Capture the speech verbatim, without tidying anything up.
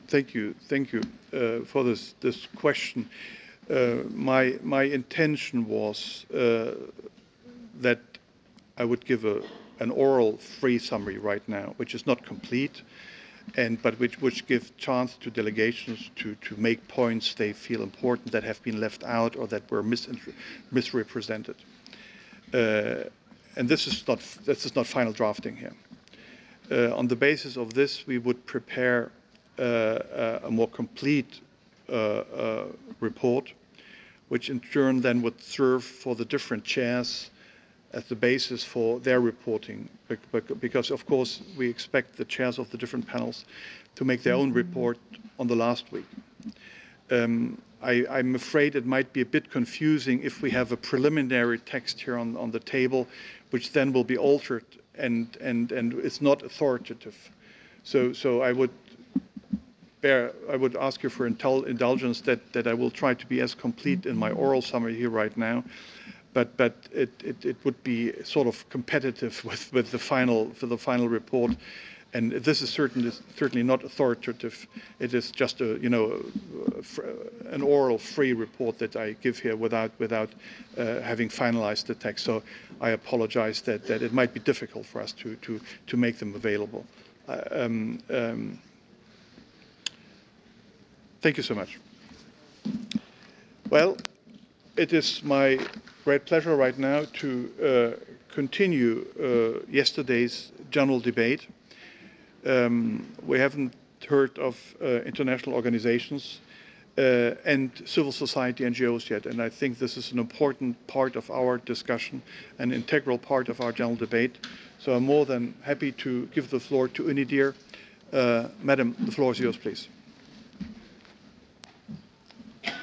Thank you. Thank you uh, for this this question. Uh, my my intention was uh, that I would give a an oral free summary right now, which is not complete, and but which which give chance to delegations to to make points they feel important that have been left out or that were misrepresented. Uh, and this is not this is not final drafting here. Uh, on the basis of this, we would prepare uh, a more complete uh, uh, report, which in turn then would serve for the different chairs as the basis for their reporting, because of course we expect the chairs of the different panels to make their own report on the last week. Um, I, I'm afraid it might be a bit confusing if we have a preliminary text here on, on the table, which then will be altered and, and, and it's not authoritative. So, so I would bear, I would ask you for indulgence that, that I will try to be as complete in my oral summary here right now, but, but it, it, it would be sort of competitive with, with the final, for the final report. And this is certainly, certainly not authoritative. It is just a, you know, an oral free report that I give here without, without uh, having finalized the text. So I apologize that, that it might be difficult for us to, to, to make them available. Uh, um, um, thank you so much. Well, it is my great pleasure right now to uh, continue uh, yesterday's general debate. Um, we haven't heard of uh, international organizations uh, and civil society N G Os yet, and I think this is an important part of our discussion, an integral part of our general debate. So I'm more than happy to give the floor to UNIDIR. Uh, Madam, the floor is yours, please.